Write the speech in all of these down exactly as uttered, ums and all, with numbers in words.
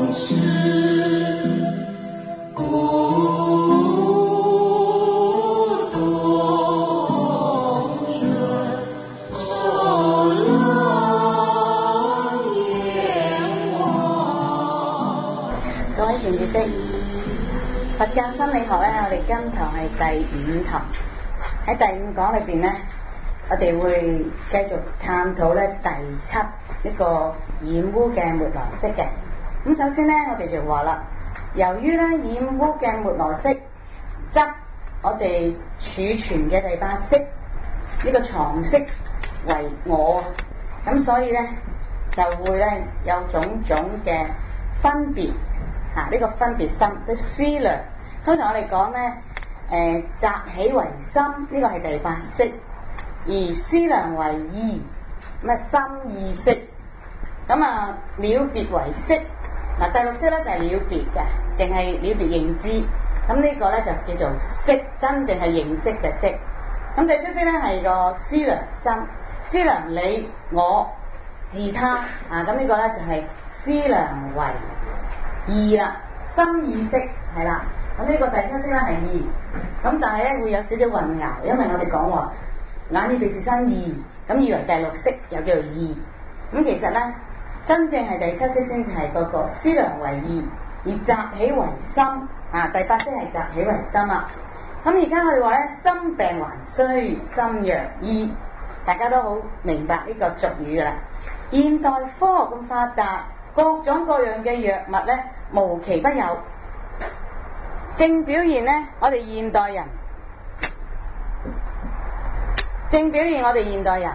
佛教心理學咧，我哋今堂係第五堂。喺第五講裏邊咧，我哋會繼續探討咧第七一個染污嘅末羅識嘅。咁首先咧，我哋就話啦，由於咧染污嘅末羅識執我哋儲存嘅第八識呢個藏識為我，咁所以咧就會咧有種種嘅分別。啊！呢、這個分別心，即思量。通常我哋講咧，誒、呃，擇起為心，呢、這個係第八識；而思量為意，咁啊心意識。咁啊了別為識。嗱、啊，第六識咧就係、是、了別嘅，淨係了別認知。咁呢個咧就叫做識，真正係認識嘅識。咁第七識咧係個思量心，思量你我自他。啊，咁呢個咧就係、是、思量為意啦，心意識係啦，咁呢個第七識咧係意，咁但係咧會有少少混淆，因為我哋講話眼耳鼻舌身意，咁以為第六識又叫做意，咁其實咧真正係第七識先至係嗰個思量為意，而擇起為心啊，第八識係擇起為心啊。咁而家我哋話咧，心病還須心藥醫，大家都好明白呢個俗語噶啦。現代科學咁發達，各種各樣嘅藥物咧無奇不有，正表現咧我哋現代人，正表現我哋現代人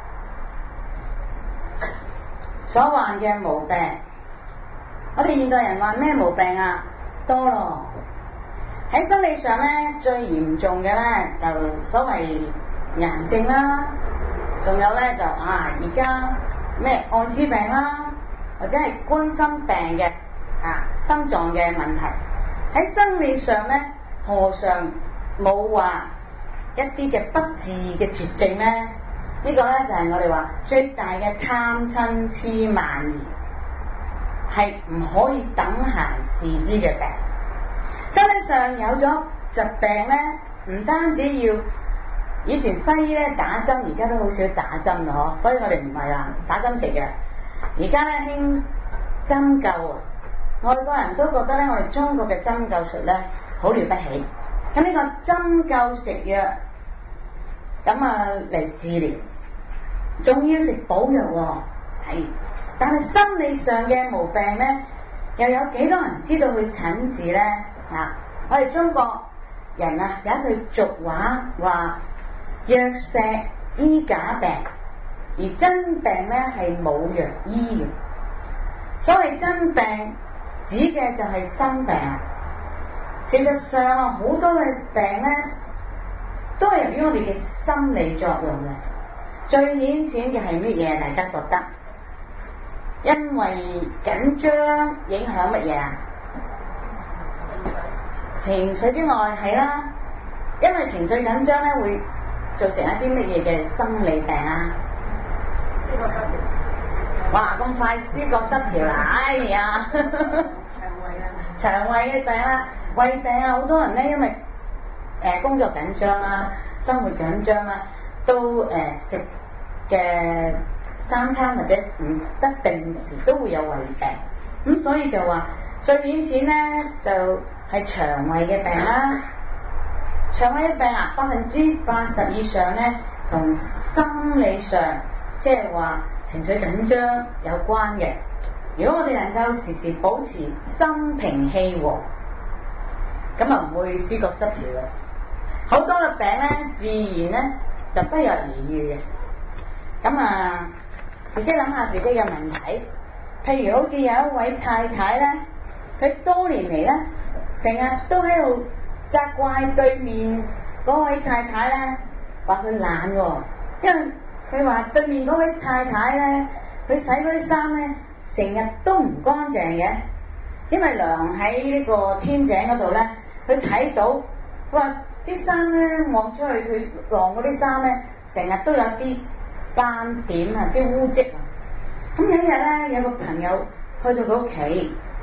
所患嘅毛病。我哋現代人患咩毛病啊？多咯。喺生理上咧最嚴重嘅咧就所謂癌症啦，仲有咧就啊而家咩艾滋病啦，或者係冠心病嘅啊心臟嘅問題。喺生理上咧何嘗冇話一啲嘅不治嘅絕症咧？這個、呢個咧就係、是、我哋話最大嘅貪嗔痴慢疑，係唔可以等閒視之嘅病。生理上有咗疾病咧，唔單止要以前西醫咧打針，而家都好少打針咯，所以我哋唔係啦打針食嘅。而家咧興針灸啊，外國人都覺得咧我哋中國嘅針灸術咧好了不起。咁呢個針灸食藥咁啊嚟治療，仲要食補藥喎，係。但係心理上嘅毛病咧，又有幾多人知道去診治咧？啊！我哋中國人啊有一句俗話話：藥石醫假病，而真病咧係冇藥醫嘅。所謂真病指嘅就係心病。事實上啊，好多嘅病咧都係由於我哋嘅心理作用嘅。最顯淺嘅係乜嘢？大家覺得？因為緊張影響乜嘢啊？情緒之外係啦，因為情緒緊張咧會造成一啲乜嘢嘅生理病啊？思覺失調。哇！咁快思覺失調啦！哎呀，腸胃啊，腸胃嘅病啦，胃病啊，好多人咧因為誒、呃、工作緊張啦，生活緊張啦，都誒、呃、食嘅三餐或者唔得定時都會有胃病，咁所以就話最顯淺咧就係腸胃嘅病啦。腸胃嘅病啊，百分之八十以上咧同心理上即係話情緒緊張有關嘅。如果我哋能夠時時保持心平氣和，咁啊唔會思覺失調嘅。好多嘅病咧自然咧就不藥而愈嘅。咁啊自己諗下自己嘅問題，譬如好似有一位太太咧，佢多年嚟咧成日都喺度責怪對面嗰位太太咧，話佢懶喎，因為佢話對面嗰位太太咧，佢洗嗰啲衫咧成日都唔乾淨嘅，因為晾喺呢個天井嗰度咧，佢睇到，佢話啲衫咧望出去佢晾嗰啲衫咧，成日都有啲斑點啊，啲污跡啊。咁有一日咧，有個朋友去到佢屋企，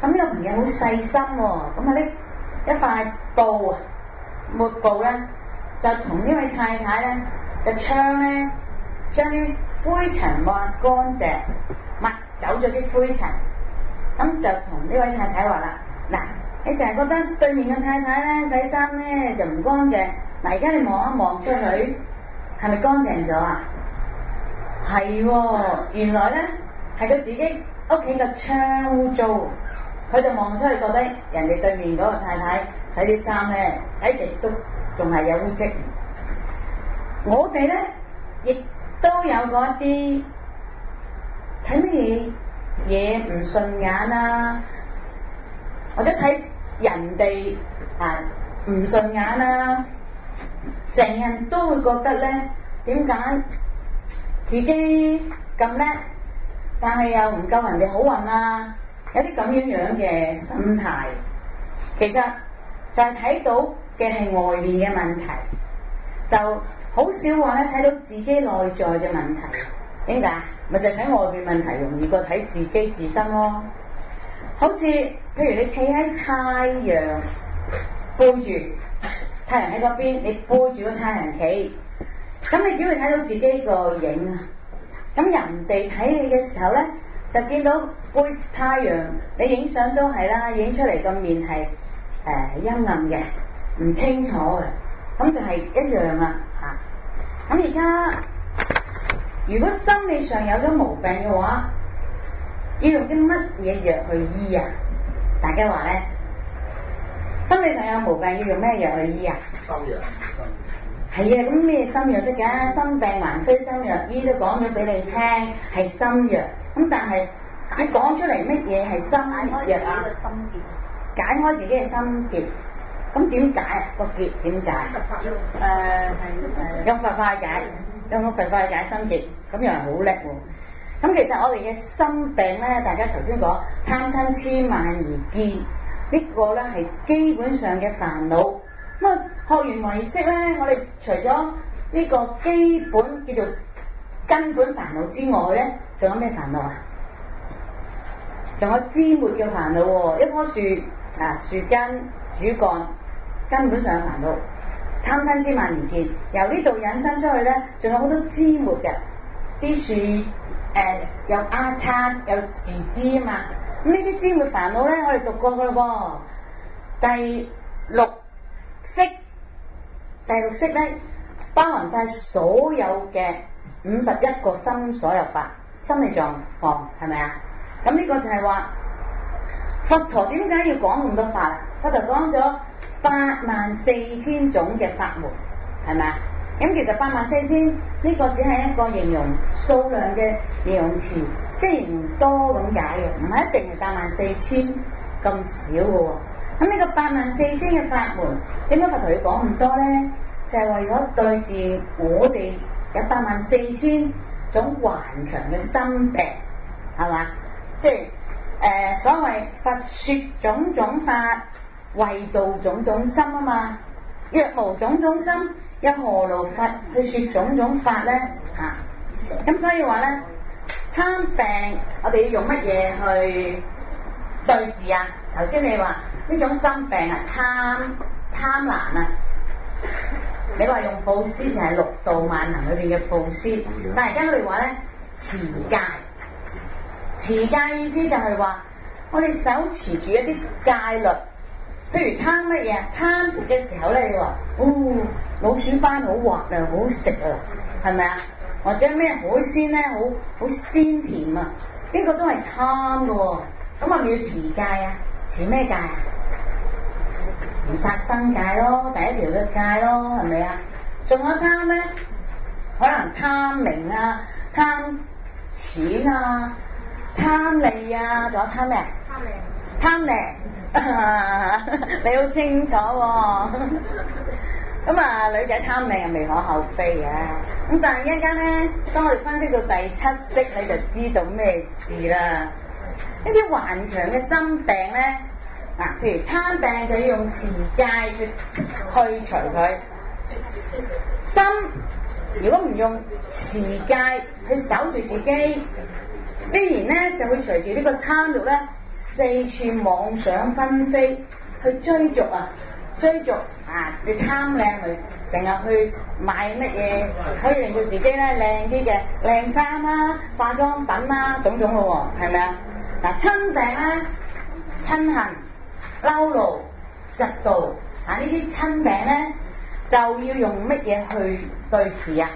咁呢個朋友好細心喎，咁啊拎一塊布啊，抹布咧，就同呢位太太咧嘅槍咧，將啲灰塵抹乾淨，抹走咗啲灰塵。咁就同呢位太太話啦，嗱，你成日覺得對面嘅太太咧洗衫咧就唔乾淨，嗱而家你望一望出去，係咪乾淨咗啊？係喎，原來咧係佢自己屋企嘅窗污糟，佢就望出去覺得人哋對面嗰個太太洗啲衫咧洗極都仲係有污漬。我哋咧亦都有嗰啲睇乜嘢唔順眼啊，或者睇人哋啊唔順眼啊，成日都會覺得咧點解自己咁叻，但係又唔夠人哋好運啊，有啲咁樣樣嘅心態，其實就係睇到嘅係外面嘅問題，就好少話咧睇到自己內在嘅問題。點解？咪就係睇外面問題容易過睇自己自身咯。好似譬如你企喺太陽背住，太陽喺嗰邊，你背住個太陽企，咁你只會睇到自己個影啊。咁人哋睇你嘅時候咧，就見到背太陽，你影相都係啦，影出嚟個面係誒陰暗嘅，唔清楚嘅，咁就係一樣啊嚇。咁而家如果心理上有咗毛病嘅話，要用啲乜嘢藥去醫啊？大家話咧，心理上有毛病要用咩藥去醫啊？ 心藥。 係啊，咁咩心藥得㗎？心病還需心藥，醫都講咗俾你聽係心藥。咁但係你講出嚟乜嘢係心藥啊？解開自己嘅心結。咁點解啊？個結點解？誒係誒用佛法解，用個佛法解心結，咁又係好叻喎。咁其實我哋嘅心病咧，大家頭先講貪嗔痴慢疑見，呢個咧係基本上嘅煩惱。咁啊，學完唯識咧，我哋除咗呢個基本叫做根本煩惱之外咧，仲有咩煩惱啊？仲有枝末嘅煩惱喎，一棵樹啊，樹根、主幹，根本上嘅煩惱，貪嗔痴慢疑見，由呢度引申出去咧，仲有好多枝末嘅，啲樹誒、呃、有丫叉，有樹枝啊嘛。咁呢啲枝末煩惱咧，我哋讀過噶啦噃，第六識，第六識咧包含晒所有嘅五十一個心所有法，心理狀況係咪啊？咁呢個就係話佛陀點解要講咁多法啊？佛陀講咗八萬四千種嘅法門，係咪啊？咁其實八萬四千呢個只係一個形容數量嘅形容詞，即係唔多咁解嘅，唔係一定係八萬四千咁少嘅喎。咁呢個八萬四千嘅法門，點解佛陀要講咁多咧？就係、是、為咗對治我哋有八萬四千種頑強嘅心病，係嘛？即係誒、呃、所謂佛説種種法，為度種種心啊嘛。若無種種心，又何勞佛去説種種法咧？嚇、啊！咁所以話咧，貪病我哋要用乜嘢去對治啊？頭先你話呢種心病啊，貪貪婪啊，你話用布施就係六度萬能裏邊嘅布施，但係而家我哋話咧持戒，持戒意思就係話我哋手持住一啲戒律，譬如貪乜嘢？貪食嘅時候咧，你話哦老鼠斑好滑啊，好好食啊，係咪啊？或者咩海鮮咧，好好鮮甜啊，呢、這個都係貪㗎喎，咁係咪要持戒啊？持咩戒啊？唔殺生戒咯，第一條嘅戒咯，係咪啊？仲有貪咧，可能貪名啊、貪錢啊、貪利啊，仲有貪咩？貪名。貪名，你好清楚喎、哦。咁啊，女仔貪名係無可厚非嘅。咁但係一陣間咧，當我哋分析到第七識，你就知道咩事啦。呢啲頑強嘅心病咧，嗱，譬如貪病就要用持戒去去除佢。心如果唔用持戒去守住自己，必然咧就會隨住呢個貪欲咧四處妄想紛飛，去追逐啊，追逐啊，你貪靚咪成日去買乜嘢，可以令到自己咧靚啲嘅靚衫啊、化妝品啊，種種咯喎，係咪啊？嗱，親病啦、親恨、嬲怒、嫉妒啊，呢啲親病咧就要用乜嘢去對治啊？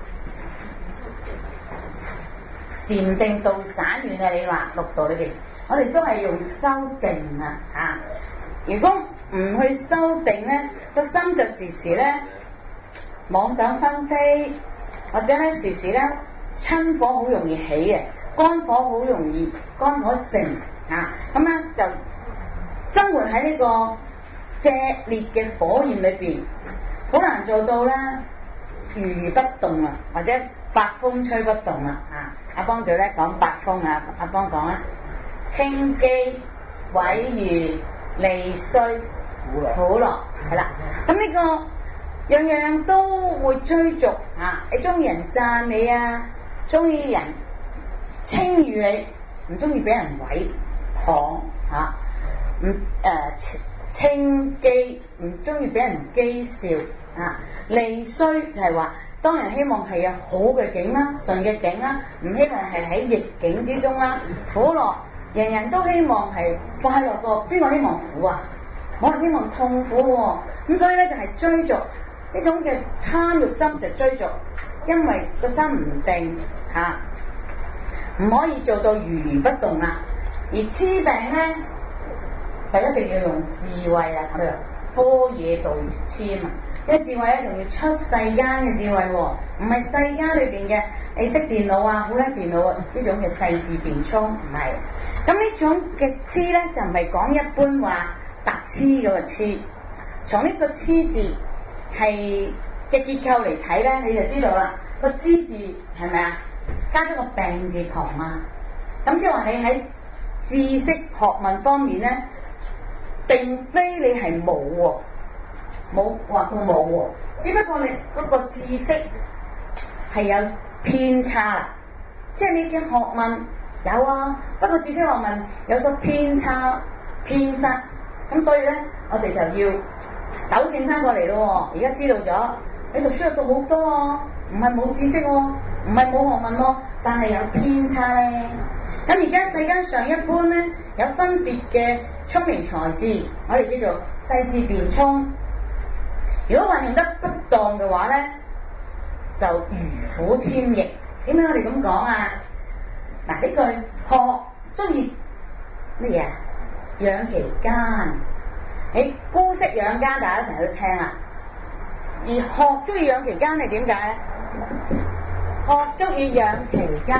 禪定道散亂啊！你話六道裏邊，我哋都係用修定啊！啊，如果唔去修定咧，個心就時時咧妄想紛飛，或者咧時時咧親火好容易起嘅，肝火好容易肝火盛啊，咁咧就生活喺呢個炙烈嘅火焰裏邊，好難做到啦，如如不動啊，或者百風吹不動啊！啊，阿邦就咧講百風啊，阿邦講啊，稱譏毀譽利衰苦樂係啦，咁呢、這個樣樣都會追逐啊！你中意人讚你啊，中意人稱譽你，唔中意俾人毀謗嚇，唔誒稱譏，唔中意俾人譏笑啊！利衰就係話，當然希望係有好嘅境啦、順嘅境啦，唔希望係喺逆境之中啦。苦樂，人人都希望係快樂過，邊個希望苦啊？冇人希望痛苦喎、哦。咁所以咧就係、是、追逐呢種嘅貪欲心就追逐，因為個心唔定嚇，唔、啊、可以做到如如不動啦。而痴病咧就一定要用智慧啦，我哋般若道而痴嘛。因為智慧咧仲要出世間嘅智慧喎、哦，唔係世間裏邊嘅你識電腦啊、好叻電腦啊呢種嘅細緻辯聰，唔係。咁呢種嘅痴咧就唔係講一般話白痴嗰個痴，從呢個痴字係嘅結構嚟睇咧，你就知道啦。個知字係咪啊？加咗個病字旁啊。咁即係話你喺知識學問方面咧，並非你係冇喎。冇話佢冇喎，只不過你嗰個知識係有偏差啦，即係你嘅學問有啊，不過知識學問有所偏差偏失，咁所以咧我哋就要糾正翻過嚟咯。而家知道咗，你讀書又讀好多啊，唔係冇知識喎，唔係冇學問喎，但係有偏差咧。咁而家世間上一般咧有分別嘅聰明才智，我哋叫做細緻辯聰。如果運用得不當嘅話咧，就如虎添翼。點解我哋咁講啊？嗱，呢句學中意乜嘢啊？養其間。誒，姑息養奸，大家成日都聽啦。而學中意養其間係點解咧？學中意養其間。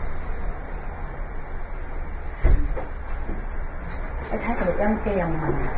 你睇佢錄音機有冇問題？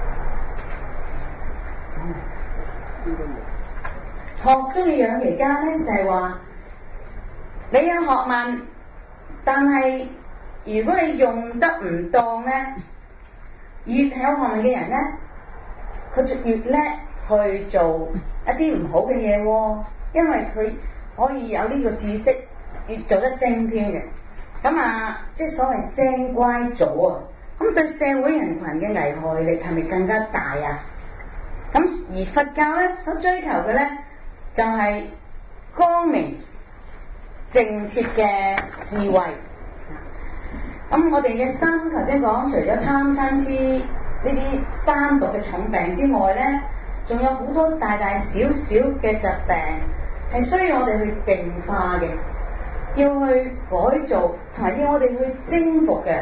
學中意養其間咧，就係、是、話你有學問，但係如果你用得唔當咧，越有學問嘅人咧，佢就越叻去做一啲唔好嘅嘢喎，因為佢可以有呢個知識，越做得精添嘅。咁啊，即係所謂精乖咗啊，咁對社會人群嘅危害力係咪更加大啊？咁而佛教咧所追求嘅咧，就係、是、光明正切嘅智慧。咁我哋嘅心頭先講，除咗貪嗔痴呢啲三毒嘅重病之外咧，仲有好多大大小小嘅疾病係需要我哋去淨化嘅，要去改造同埋要我哋去征服嘅。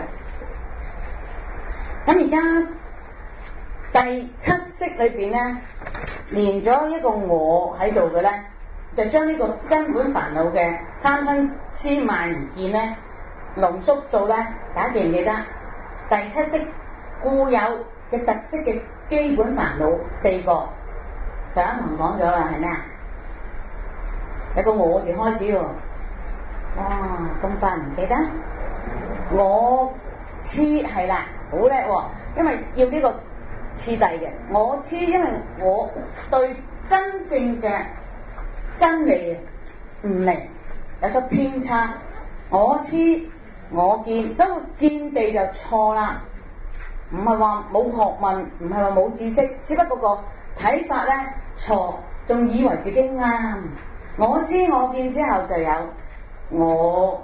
咁而家第七識裏邊咧，連咗一個我喺度嘅咧，就將呢個根本煩惱嘅貪嗔痴慢疑見咧，濃縮到咧，大家記唔記得？第七識固有嘅特色嘅基本煩惱四個，上一堂講咗啦，係咩啊？有個我字開始喎，哇，咁快唔記得？我痴係啦，好叻喎，因為要呢個次第嘅我痴，因為我對真正嘅真理唔明，有所偏差。我痴我見，所以見地就錯啦。唔係話冇學問，唔係話冇知識，只不過個睇法咧錯，仲以為自己啱。我知我見之後就有我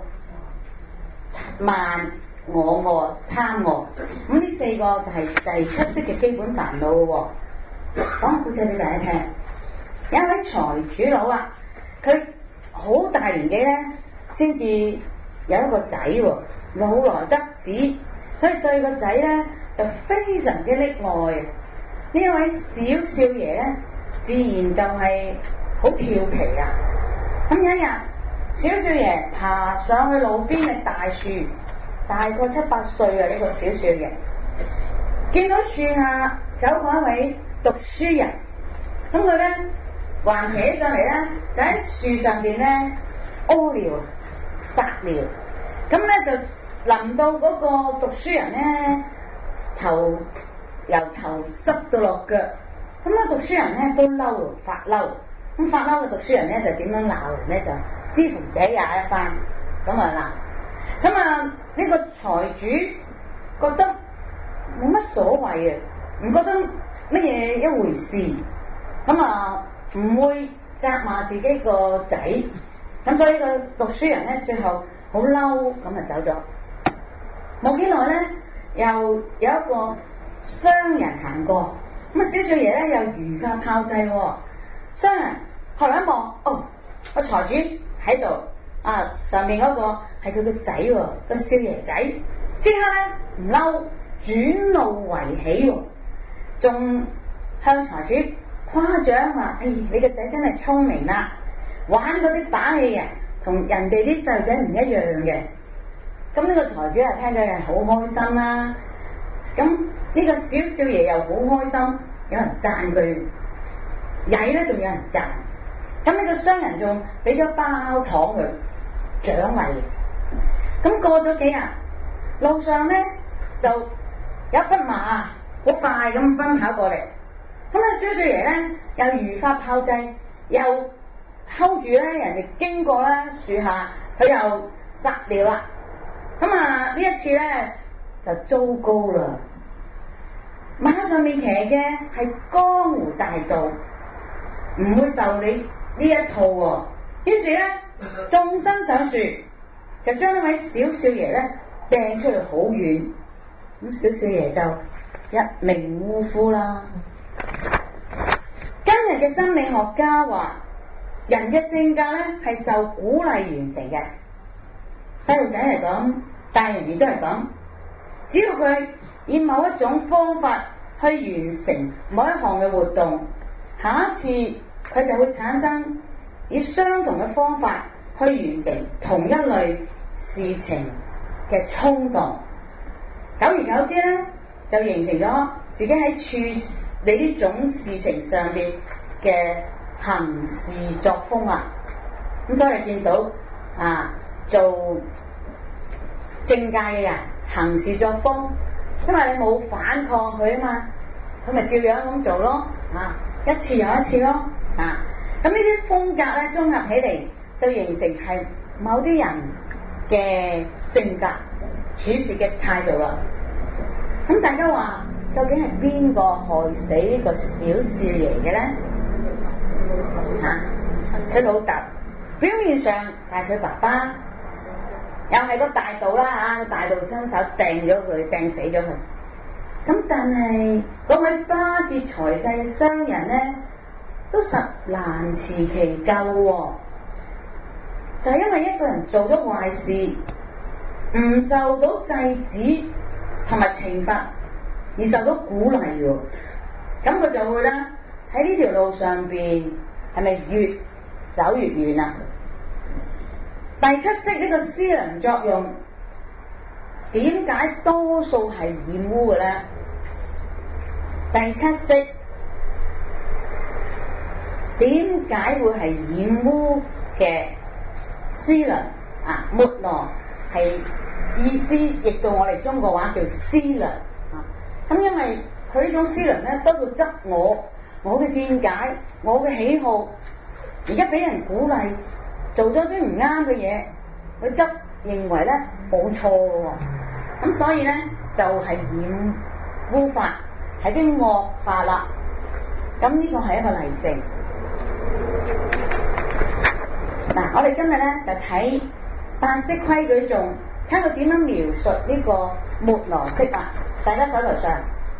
慢、我我貪我，咁呢四個就係第七識嘅基本煩惱咯。講個故仔俾大家聽，有一位財主佬啊，佢好大年紀咧，先至有一個仔喎，老來得子，所以對個仔咧就非常之溺愛。呢一位小少爺咧，自然就係好調皮啊。咁有一日，小少爺爬上去路邊嘅大樹，大概七八歲嘅呢個小少爺，見到樹下走過一位讀書人，咁佢咧橫企上嚟咧，就喺樹上邊咧屙尿撒尿，咁咧就淋到嗰個讀書人咧頭由頭濕到落腳，咁啊讀書人咧都嬲發嬲，咁發嬲嘅讀書人咧就點樣鬧人咧，就知乎者也一番，咁啊鬧，咁啊呢個財主覺得冇乜所謂啊，唔覺得乜嘢一回事，咁啊唔會責罵自己個仔，咁所以個讀書人咧最後好嬲，咁啊走咗。冇幾耐咧，又有一個商人行過，咁啊小少爺咧又如法炮製，商人後來一望，哦，個財主喺度，啊上面嗰個係佢個仔，個少爺仔，即刻咧唔嬲，轉怒為喜，仲向財主誇獎話：哎，你個仔真係聰明啦，玩嗰啲把戲啊，同人哋啲細路仔唔一樣嘅。咁呢個財主啊聽咗係好開心啦。咁呢個小少爺又好開心，有人讚佢，曳咧仲有人讚。咁呢個商人仲俾咗包糖佢獎勵。咁過咗幾日，路上咧就有一匹馬好快咁奔跑過嚟。咁啊小少爺咧又如法炮製，又 hold 住咧人哋經過咧樹下，佢又撒尿啦。咁啊呢一次咧就糟糕啦，馬上面騎嘅係江湖大盜，唔會受你呢一套喎。於是咧縱身上樹，就將呢位小少爺咧掟出去好遠，咁小少爺就一命嗚呼啦。今日嘅心理學家話，人嘅性格咧係受鼓勵完成嘅。細路仔嚟講，大人亦都係咁。只要佢以某一種方法去完成某一項嘅活動，下一次佢就會產生以相同嘅方法去完成同一類事情嘅衝動。久而久之咧，就形成咗自己喺處理呢種事情上邊嘅行事作風啊。咁所以你見到啊，做政界嘅人行事作風，因為你冇反抗佢啊嘛，佢咪照樣咁做咯，啊，一次又一次咯，啊，咁呢啲風格咧綜合起嚟，就形成係某啲人嘅性格處事嘅態度啦。咁大家話究竟係邊個害死呢個小少爺嘅咧？啊，佢老豆，表面上就係佢爸爸。又係個大盜啦嚇，大盜雙手掟咗佢，掟死咗佢。咁但係嗰位巴結財勢嘅商人咧，都實難辭其咎喎。就係因為一個人做咗壞事，唔受到制止同埋懲罰，而受到鼓勵喎。咁佢就會咧喺呢條路上邊係咪越走越遠啊？第七識呢個思量作用，點解多數係染污嘅咧？第七識點解會係染污嘅思量啊？末那係意思譯到我哋中國話叫思量啊。咁因為佢呢種思量咧，多數執我我嘅見解、我嘅喜好，而家俾人鼓勵。做咗啲唔啱嘅嘢，佢執認為咧冇錯嘅喎，咁所以咧就係、是、染污法，係啲惡法啦。咁呢個係一個例證。嗱，我哋今日咧就睇八識規矩頌，睇佢點樣描述呢個末羅識啦。大家手頭上，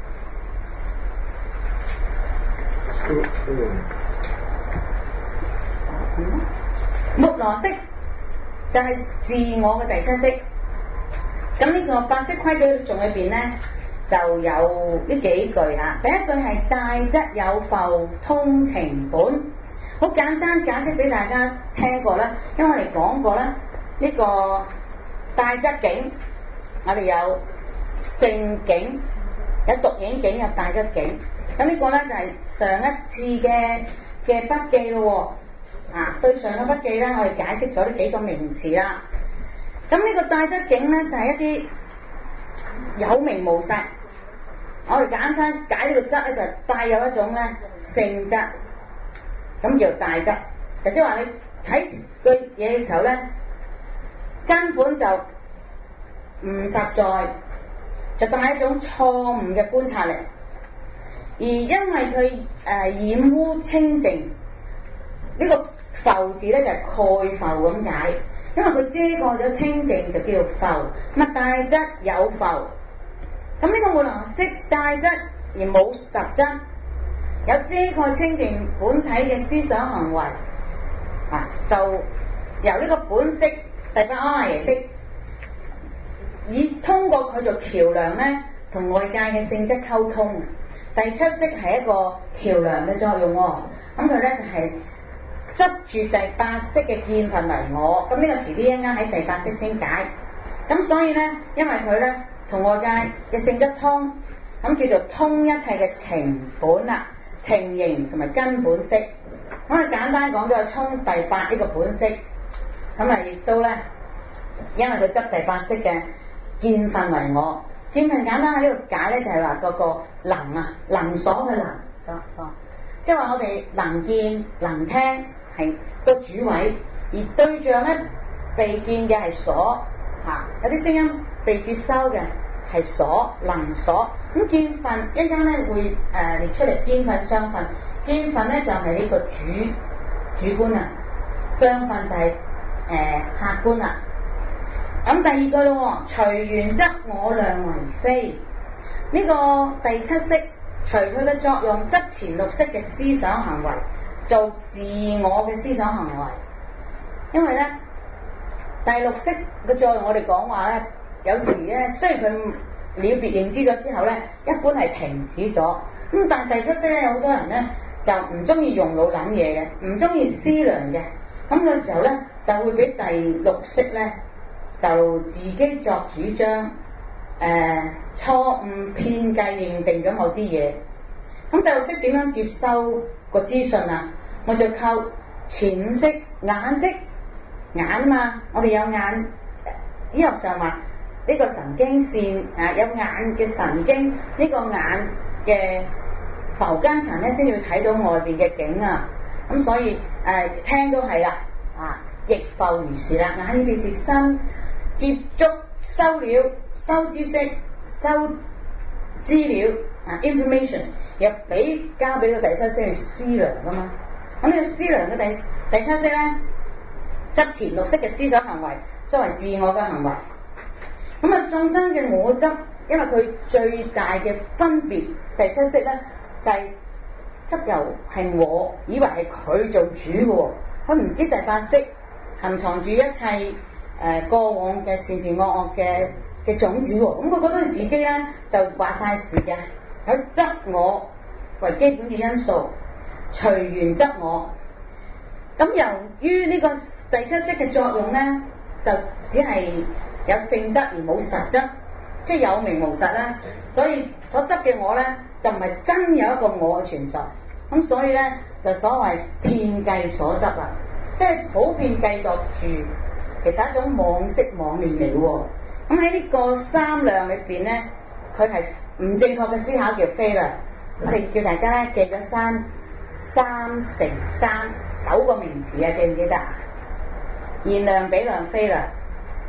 末羅識就係自我嘅第七識。咁呢個八識規矩頌裏邊咧就有呢幾句啊。第一句係大則有覆，通情本。好簡單解釋俾大家聽過啦，因為我哋講過啦，呢、這個大則境，我哋有性境，有獨影境，有大則境。咁呢個咧就係、是、上一次嘅嘅筆記咯喎，啊對上個筆記咧，我哋解釋咗呢幾個名詞啦。咁呢個大則境咧就係、是、一啲有名無實，我哋簡單解呢個則咧就帶有一種咧性質。咁叫大則，就即係話你睇個嘢嘅時候咧，根本就唔實在，就帶一種錯誤嘅觀察力。而因為佢誒、呃、染污清淨，呢、這個覆字咧就係、是、蓋覆咁解，因為佢遮蓋咗清淨就叫做覆。咁啊大則有覆，咁呢個末羅識大則而冇實質。有遮蓋清淨本體嘅思想行為，啊，就由呢個本識第八阿賴耶識，以通過佢做橋梁咧，同外界嘅性質溝通。第七識係一個橋梁嘅作用喎，咁佢咧就係、是、執住第八識嘅見分為我，咁呢個遲啲一陣間喺第八識先解。咁所以咧，因為佢咧同外界嘅性質通，咁叫做通一切嘅情本啦。情形同埋根本識，咁啊簡單講就係通第八呢個本識，咁啊亦都咧，因為佢執第八識嘅見分為我，見分簡單喺呢度解咧就係話嗰個能啊，能所嘅能，哦，即係話我哋能見能聽係個主位，而對象咧被見嘅係所，嚇、啊、有啲聲音被接收嘅係所能所。咁見分一陣間咧會誒、呃、列出嚟，見分相分，見分咧就係、是、呢個主主觀啊，相分就係、是、誒、呃、客觀啦。咁第二句咯，隨緣則我量為非。呢、這個第七識隨佢嘅作用，則前六識嘅思想行為做自我嘅思想行為。因為咧第六識嘅作用，我哋講話咧，有時咧雖然佢了別認知咗之後咧，一般係停止咗。咁但第七識咧，有好多人咧就唔中意用腦諗嘢嘅，唔中意思量嘅。咁嘅時候咧，就會俾第六識咧就自己作主張，誒、呃、錯誤偏計認定咗某啲嘢。咁第六識點樣接收個資訊啊？我就靠前五識，眼識眼啊嘛，我哋有眼，醫學上話。呢個神經線啊，有眼嘅神經，呢、這個眼嘅浮間層咧，先至睇到外邊嘅景啊。咁所以誒、呃、聽都係啦，啊亦復如是啦。眼呢邊是新接觸、收料、收知識、收資料啊 information， 又俾交俾個第七識去思量噶嘛。咁呢個思量嘅第第七識咧，執前六識嘅思想行為作為自我嘅行為。咁啊，眾生嘅我執，因為佢最大嘅分別，第七識咧就係、是、執由係我，以為係佢做主嘅喎，佢唔知第八識含藏住一切誒、呃、過往嘅善善惡惡嘅嘅種子喎，咁佢覺得佢自己咧就話晒事嘅，有執我為基本嘅因素，隨緣執我。咁由於呢個第七識嘅作用咧，就只係有性質而冇實質，即係有名無實啦。所以所執嘅我咧，就唔係真有一個我嘅存在。咁所以咧，就所謂遍計所執啦，即係普遍計度住，其實係一種妄識妄念嚟喎。咁喺呢個三量裏邊咧，佢係唔正確嘅思考叫非量。我哋叫大家咧記咗三三乘三九個名詞啊，記唔記得？現量、比量、非量。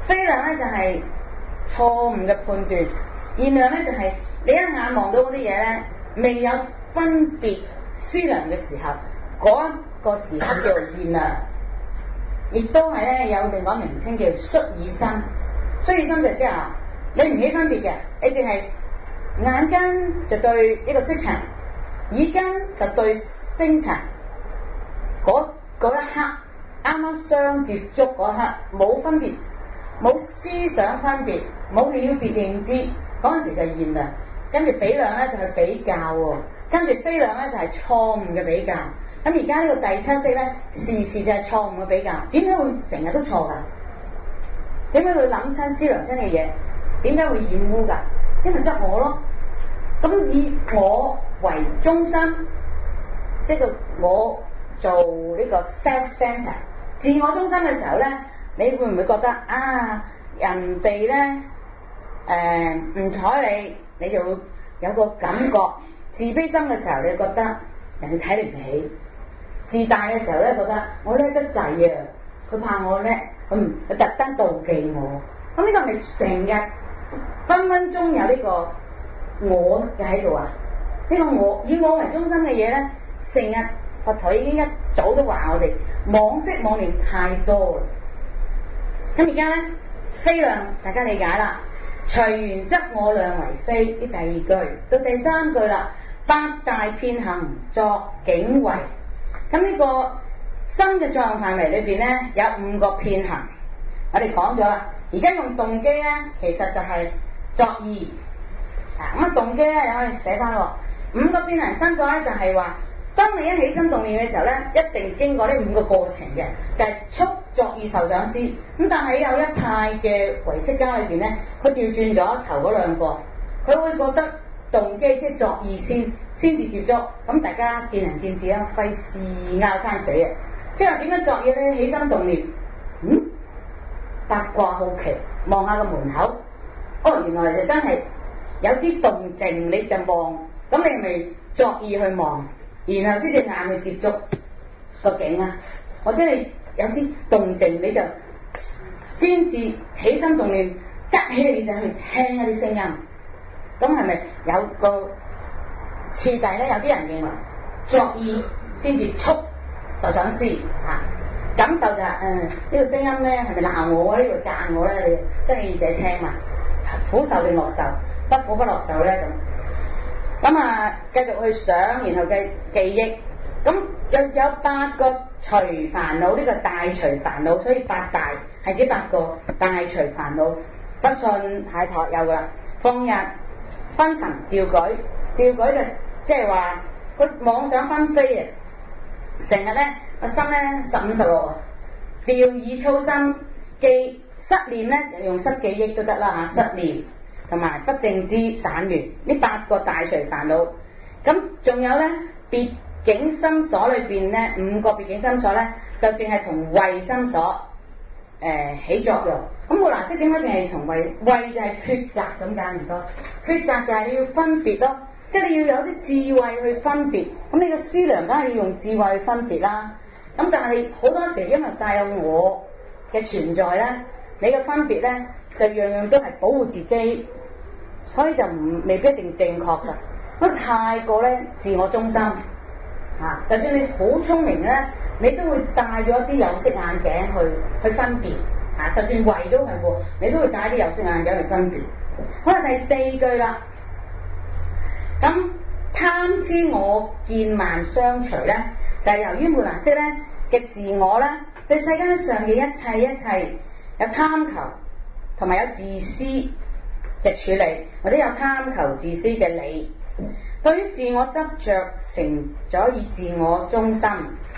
非量咧就係錯誤嘅判斷，現量咧就係、是、你一眼望到嗰啲嘢咧，未有分別思量嘅時候，嗰一個時刻叫做現量，亦都係咧有另外一個名稱叫率已心。率已心就即係話你唔起分別嘅，你淨係眼根就對呢個色塵，耳根就對聲塵，嗰嗰一刻啱啱相接觸嗰刻冇分別，冇思想分別，冇了別認知，嗰陣時就係現量。跟住比量咧就係比較喎，跟住非量咧就係錯誤嘅比較。咁而家呢個第七識咧，時時就係錯誤嘅比較。點解會成日都錯㗎？點解會諗親思量親嘅嘢？點解會染污㗎？因為執我咯。咁以我為中心，即係個我做呢個 self-centre 自我中心嘅時候咧，你會唔會覺得啊人哋咧誒唔睬你，你就會有個感覺自卑心嘅時候，你就覺得人哋睇你唔起；自大嘅時候咧，覺得我叻得滯啊，佢怕我叻，佢唔佢特登妒忌我。咁呢個係咪成日分分鐘有呢個我嘅喺度啊？呢個我以我為中心嘅嘢咧，成日佛陀已經一早都話我哋妄識妄念太多啦。咁而家咧非量大家理解啦，隨緣執我量為非，呢第二句到第三句啦，八大遍行作境為。咁呢個心嘅作用範圍裏邊咧有五個遍行，我哋講咗啦。而家用動機咧，其實就係作意啊。咁啊動機咧，你可以寫翻喎。五個遍行心所咧，就係話，當你一起心動念嘅時候咧，一定經過呢五個過程嘅，就係、是、觸作意受想思。咁但係有一派嘅唯識家裏邊咧，佢調轉咗頭嗰兩個，佢會覺得動機即係作意先先至接觸。咁大家見仁見智啊，費事拗餐死啊！即係話點樣作意咧？起心動念，嗯？八卦好奇，望下個門口，哦，原來就真係有啲動靜，你就望，咁你咪作意去望，然後先隻眼去接觸個景啊，或者你有啲動靜，你就先至起心動念，執起你就去聽一啲聲音，咁係咪有個次第咧？有啲人認為作意先至觸受想思啊。感受就係、是、誒、嗯這個、呢個聲音咧係咪鬧我啊？呢、這個讚我咧？你真係耳仔聽嘛？苦受定樂受？不苦不樂受咧咁。咁啊，繼續去想，然後嘅記憶。咁有有八個隨煩惱，呢、這個大隨煩惱，所以八大係指八個大隨煩惱。不信係托有噶，放逸昏沉掉舉，掉舉就即係話個妄想紛飛啊！成日咧個心咧十五十六，掉以粗心，記失念咧用失記憶都得啦嚇，失念同埋不正知散亂呢八個大隨煩惱。咁仲有咧別境心所裏邊咧五個別境心所咧就淨係同慧心所誒、呃、起作用。咁冇難識點解淨係同慧？慧就係抉擇咁解唔多，抉擇就係你要分別咯。即係你要有啲智慧去分別，咁你個思量梗係要用智慧去分別啦。咁但係你好多時因為帶有我嘅存在咧，你嘅分別咧就樣樣都係保護自己，所以就唔未必一定正確㗎。咁太過咧自我中心嚇、啊，就算你好聰明咧，你都會戴咗一啲有色眼鏡去去分別嚇、啊。就算慧都係喎，你都會戴啲有色眼鏡去分別。好啦，第四句啦。咁貪痴我見慢相隨咧，就係、是、由於沒難識咧嘅自我咧，對世間上嘅一切一切有貪求同埋有自私嘅處理，或者有貪求自私嘅理。對於自我執着成咗以自我中心，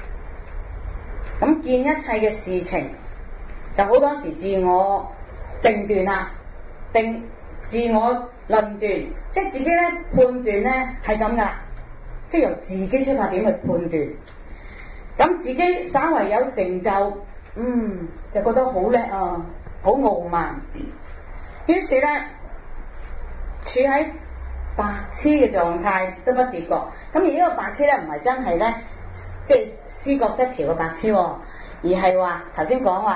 咁見一切嘅事情就好多時自我定斷啦，定自我論斷，即係自己咧判斷咧係咁噶，即係由自己出發點去判斷。咁自己稍為有成就，嗯，就覺得好叻啊，好傲慢。於是咧，處喺白痴嘅狀態都不自覺。咁而呢個白痴咧，唔係真係咧，即係思覺失調嘅白痴，而係話頭先講話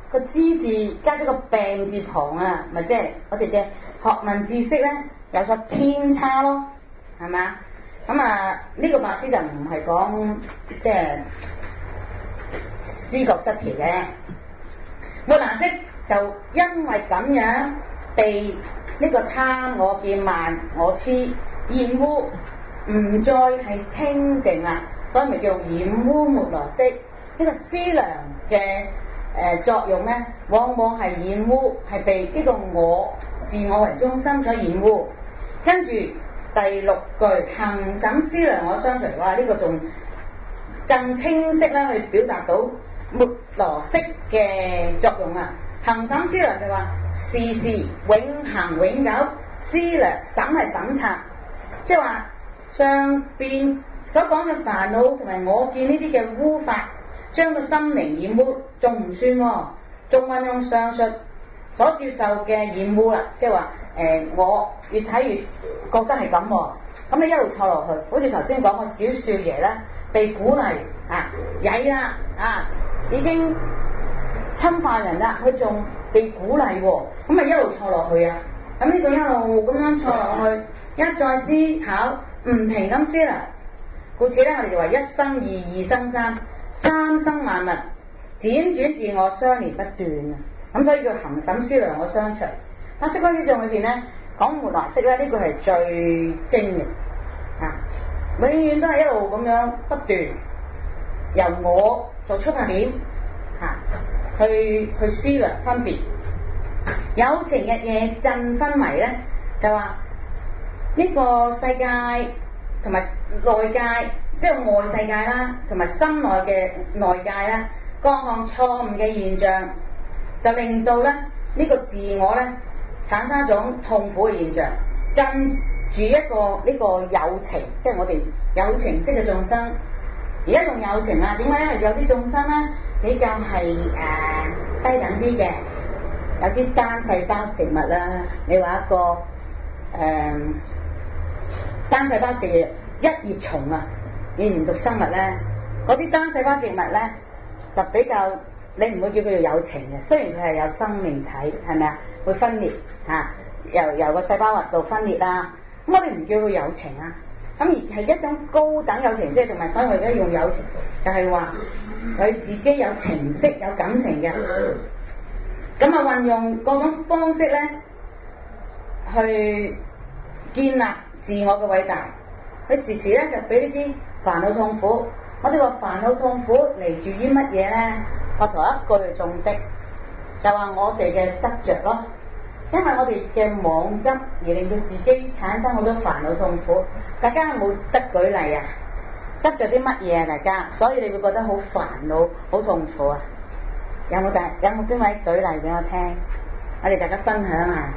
個知字加咗個病字旁啊，咪即係我哋嘅學問知識咧有所偏差咯，係咪啊？咁啊呢個白師就唔係講即係思覺失調嘅，末那識就因為咁樣被呢個貪我見慢我痴染污，唔再係清淨啦，所以咪叫染污末那識。呢個思量嘅誒作用咧，往往係染污，係被呢個我自我為中心所染污。跟住第六句行審思量我相隨，哇！呢、這個仲更清晰啦，去表達到末那識嘅作用啊！行審思量就話時時永恆永久思量，審係審查，即係話上邊所講嘅煩惱同埋我見呢啲嘅污法，將個心靈染污，仲唔算喎？仲運用上述所接受嘅染污啦，即係話誒，我越睇越覺得係咁喎。咁你一路錯落去，好似頭先講個小少爺啦，被鼓勵啊，曳啦啊，已經侵犯人啦，佢仲被鼓勵喎，咁咪一路錯落去啊！咁呢個一路咁樣錯落去，一再思考，唔停咁思量，故此咧，我哋就話一生二，二生三，三生萬物，輾轉自我相連不斷啊！咁所以叫行審思量我相隨。喺《釋迦經頌》裏邊咧，講末那識咧，呢個係最精嘅啊！永遠都係一路咁樣不斷由我做出發點啊，去去思量分別。有情日夜振昏迷咧，就話呢個世界同埋內界，即係外世界啦，同埋心內嘅內界啦，各項錯誤嘅現象，就令到咧呢個自我咧產生一種痛苦嘅現象，震住一個呢個有情，即係我哋有情識嘅眾生。而家用有情啊，點解？因為有啲眾生咧比較係誒、呃、低等啲嘅，有啲單細胞植物啦。你話一個誒、呃、單細胞植物一葉蟲啊，以前讀生物咧，嗰啲單細胞植物咧就比較，你唔會叫佢做有情嘅，雖然佢係有生命體，係咪啊？會分裂嚇、啊，由由個細胞核度分裂啦。咁我哋唔叫佢有情啊。咁而係一種高等有情，即係同埋所謂嘅用有情，就係話佢自己有情識、有感情嘅。咁啊，運用各種方式咧，去建立自我嘅偉大。佢時時咧就俾呢啲煩惱痛苦。我哋話煩惱痛苦嚟自於乜嘢咧？佛陀一句中的，就話我哋嘅執着咯。因為我哋嘅妄執而令到自己產生好多煩惱痛苦，大家有冇得舉例啊？執着啲乜嘢啊？大家，所以你會覺得好煩惱、好痛苦啊？有冇大？有冇邊位舉例俾我聽？我哋大家分享下，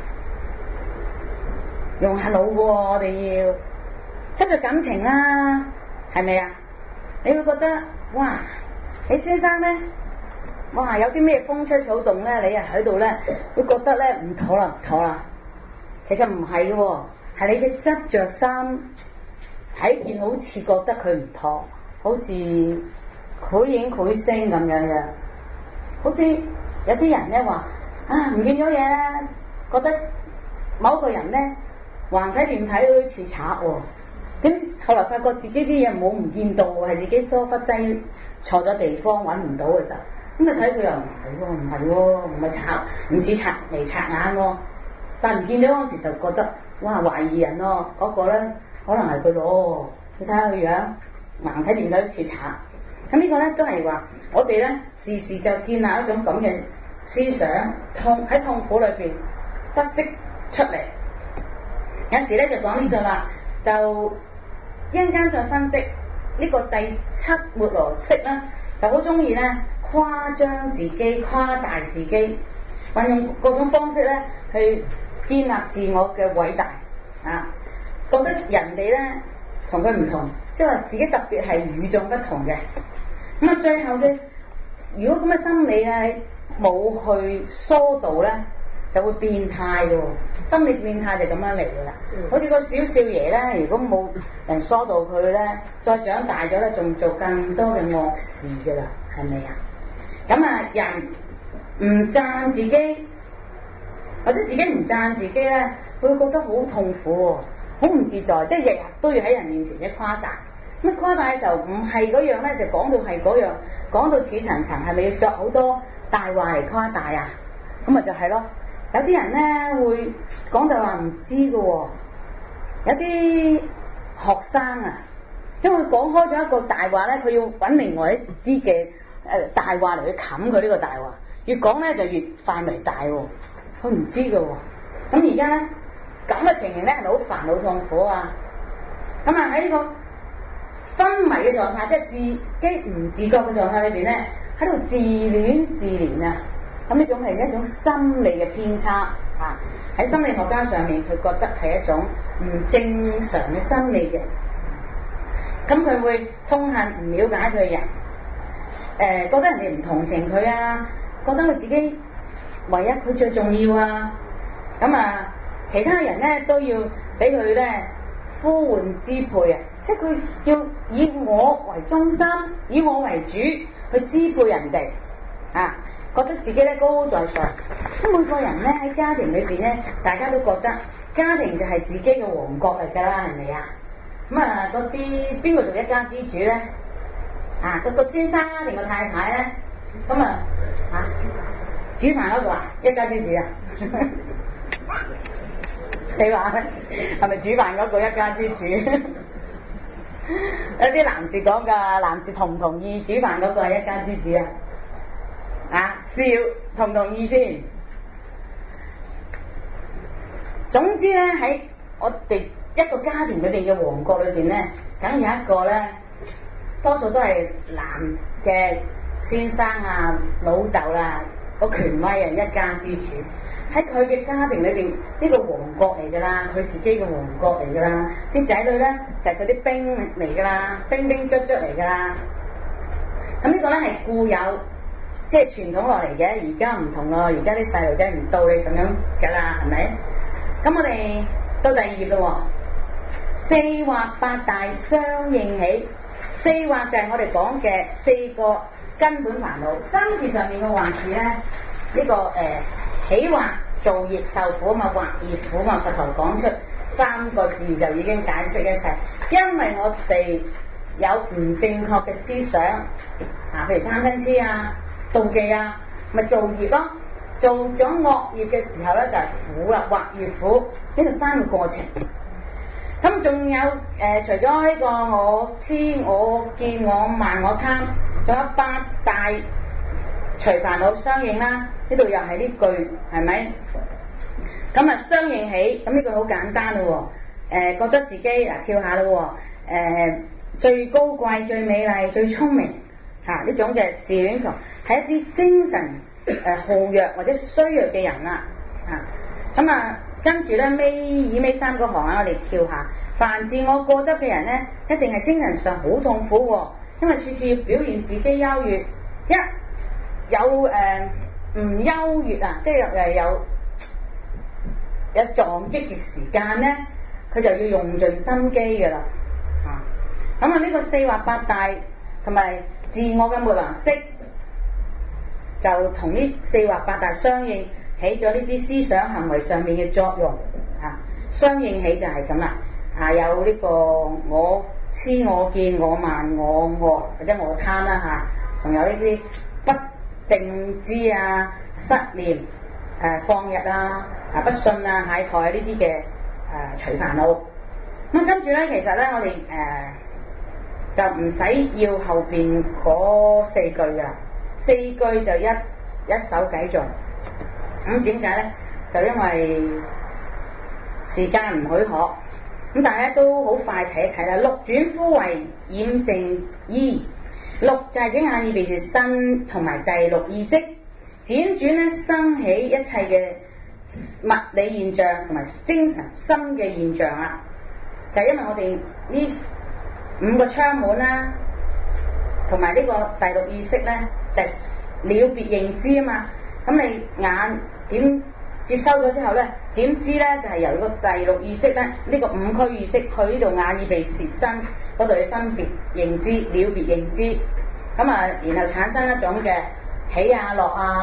用下腦喎，我哋要執着感情啦，係咪啊？你會覺得哇，你先生咧？哇！有啲咩風吹草動咧，你啊喺度咧，會覺得咧唔妥啦，唔妥啦。其實唔係喎，係你嘅執着心睇見好似覺得佢唔妥，好似繪影繪聲咁樣嘅。好似有啲人咧話啊，唔見咗嘢啦，覺得某個人咧橫睇亂睇好似賊喎。咁後來發覺自己啲嘢冇唔見到，係自己疏忽擠錯咗地方揾唔到嘅時候。咁你睇佢又唔係喎，唔係喎，唔係賊，唔似賊眉賊眼喎。但係唔見到嗰時就覺得，哇，懷疑人咯，嗰、那個咧可能係佢咯。你睇下佢樣，橫睇亂睇好似賊。咁呢個咧都係話，我哋咧時時就建立一種咁嘅思想，痛喺痛苦裏邊不識出嚟。有時咧就講呢句啦，就一陣間再分析呢、這個第七末那識啦，就好中意咧。誇張自己，誇大自己，運用各種方式咧去建立自我嘅偉大啊！覺得人哋咧同佢唔同，即係話自己特別係與眾不同嘅。咁啊，最後嘅如果咁嘅心理咧冇去疏導咧，就會變態嘅。心理變態就咁樣嚟嘅啦。好似個小少爺咧，如果冇人疏導佢咧，再長大咗咧，仲做更多嘅惡事嘅啦，係咪啊？咁啊，人唔讚自己，或者自己唔讚自己咧，佢會覺得好痛苦，好唔自在，即係日日都要喺人面前嘅誇大。咁誇大嘅時候唔係嗰樣咧，就講到係嗰樣，講到似層層，係咪要作好多大話嚟誇大啊？咁咪就係咯。有啲人咧會講大話唔知嘅喎，有啲學生啊，因為講開咗一個大話咧，佢要揾另外一啲嘅誒大話嚟去冚佢呢個大話，越講咧就越範圍大喎，佢唔知嘅喎。咁而家咧咁嘅情形咧係咪好煩惱痛苦啊？咁啊喺呢個昏迷嘅狀態，即係自己唔自覺嘅狀態裏邊咧，喺度自戀自憐啊！咁呢種係一種心理嘅偏差啊！喺心理學家上面，佢覺得係一種唔正常嘅心理嘅。咁佢會痛恨唔了解佢嘅人，誒、呃、覺得人哋唔同情佢啊，覺得佢自己唯一佢最重要啊！咁啊，其他人咧都要俾佢咧呼喚支配啊！即係佢要以我為中心，以我為主去支配人哋啊！覺得自己咧高高在上。咁每個人咧喺家庭裏邊咧，大家都覺得家庭就係自己嘅王國嚟㗎啦，係咪啊？咁啊，嗰啲邊個做一家之主咧？啊，個個先生定個太太咧？咁啊，啊，煮飯嗰個啊，一家之主啊？你話係咪煮飯嗰個一家之主？有啲男士講㗎，男士同唔同意煮飯嗰個係一家之主啊？啊，笑同唔同意先？總之咧，喺我哋一個家庭裏邊嘅王國裏邊咧，梗有一個咧，多數都係男嘅先生啊、老豆啦，個權威啊，一家之主。喺佢嘅家庭裏邊，呢個王國嚟㗎啦，佢自己嘅王國嚟㗎啦，啲仔女咧就係佢啲兵嚟㗎啦，兵兵卒卒嚟㗎啦。咁呢個咧係固有，即係傳統落嚟嘅，而家唔同咯，而家啲細路仔唔到你咁樣㗎啦，係咪？咁我哋到第二頁咯，四惑八大相應起。四惑就係我哋講嘅四個根本煩惱。三字上面嘅惑字咧，呢、這個誒、呃、起惑造業受苦嘛，惑業苦嘛，佛陀講出三個字就已經解釋一切。因為我哋有唔正確嘅思想啊，譬如貪嗔痴啊、妒忌啊，咪造業咯。做咗惡業嘅時候咧，就係、是、苦啦，惑業苦呢個三個過程。咁仲有誒、呃，除咗呢個我痴、我見、我慢、我貪，仲有八大隨煩惱相應啦。呢度又係呢句係咪？咁啊相應起，咁呢句好簡單咯。誒、呃，覺得自己嗱、啊、跳下咯。誒、呃，最高貴、最美麗、最聰明啊！呢種嘅自戀狂係一啲精神誒好弱或者衰弱嘅人啦。啊，咁啊。跟住咧，尾以尾三個行啊，我哋跳下。凡自我過執嘅人咧，一定係精神上好痛苦喎，因為處處要表現自己優越。一有誒唔、呃、優越啊，即係誒有有撞擊嘅時間咧，佢就要用盡心機㗎啦。嚇咁啊！呢、這個四惑八大同埋自我嘅沒能識，就同呢四惑八大相應。起咗呢啲思想行為上面嘅作用啊，相應起就係咁啦啊，有呢個我痴、我見、我慢、我惡或者我貪啦嚇，仲、啊、有呢啲不正知啊、失念、誒、啊、放逸啊、啊不信啊、懈怠啊呢啲嘅誒隨煩惱。咁跟住咧，其實咧我哋誒、呃、就唔使要後邊嗰四句㗎，四句就一一手偈頌。咁點解咧？就因為時間唔許可，咁大家都好快睇一睇啦。六轉枯為染淨衣，六就係整眼耳鼻舌身同埋第六意識，輾轉咧生起一切嘅物理現象同埋精神心嘅現象啊！就係、因為我哋呢五個窗門啦，同埋呢個第六意識咧，就係、了別認知啊嘛。咁你眼點接收咗之後咧，點知咧就係、是、由個第六意識咧，呢、這個五區意識去呢度眼耳鼻舌身嗰度去分別認知、了別認知，咁啊，然後產生一種嘅喜啊樂啊、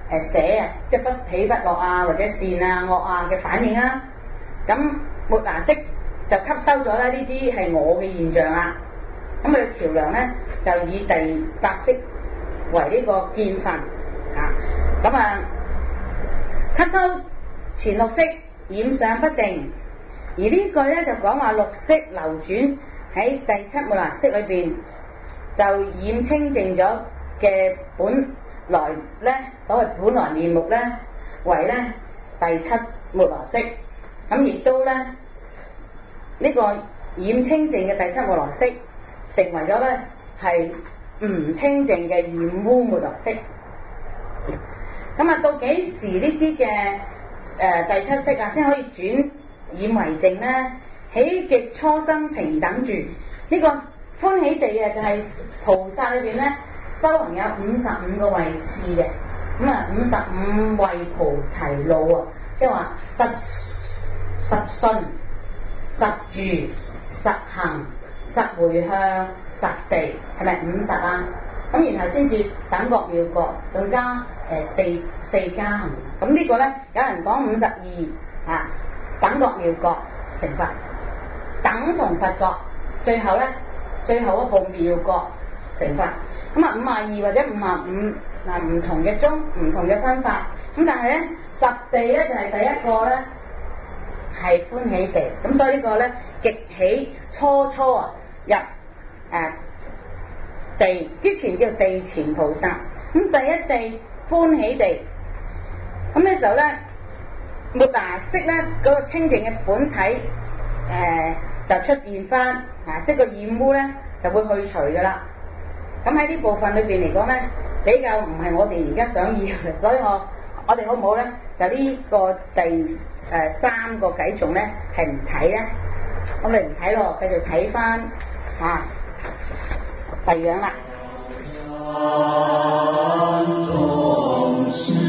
誒寫啊，即係不喜不樂啊，或者善啊惡啊嘅反應啊。咁末那識就吸收咗咧呢啲係我嘅現象啦。咁佢橋梁咧就以第八識為呢個見分嚇。咁啊吸收前六識染上不淨，而呢句咧就講話六識流轉喺第七末那識裏邊就染清淨咗嘅本來咧，所謂本來面目咧為咧第七末那識，咁亦都咧呢、這個染清淨嘅第七末那識成為咗咧係唔清淨嘅染污末那識。咁啊到幾時呢啲嘅誒第七識啊先可以轉染為淨咧？喜極初生平等住呢、這個歡喜地嘅就係菩薩裏邊咧修行有五十五個位次嘅，咁啊五十五位菩提路啊，即係話實實信、實住、實行、實回向、實地，係咪五十啊？咁然後先至等覺妙覺，更加誒、呃、四四加行。咁呢個咧有人講五十二啊，等覺妙覺成佛，等同佛覺，最後咧最後一步妙覺成佛。咁啊五十二或者五十五嗱唔同嘅宗，唔同嘅分法。咁但係咧實地咧就係、是、第一個咧係歡喜地，咁所以呢個咧極喜初初啊入誒。啊地之前叫地前菩薩，咁第一地歡喜地，咁呢時候咧末那識咧嗰個清淨嘅本體誒、呃、就出現翻，啊即係個染污咧就會去除噶啦。咁喺呢部分裏邊嚟講咧，比較唔係我哋而家想要嘅，所以我我哋好唔好咧？就呢個第誒、呃、三個偈頌咧係唔睇咧，我哋唔睇咯，繼續睇翻啊。第二樣啦。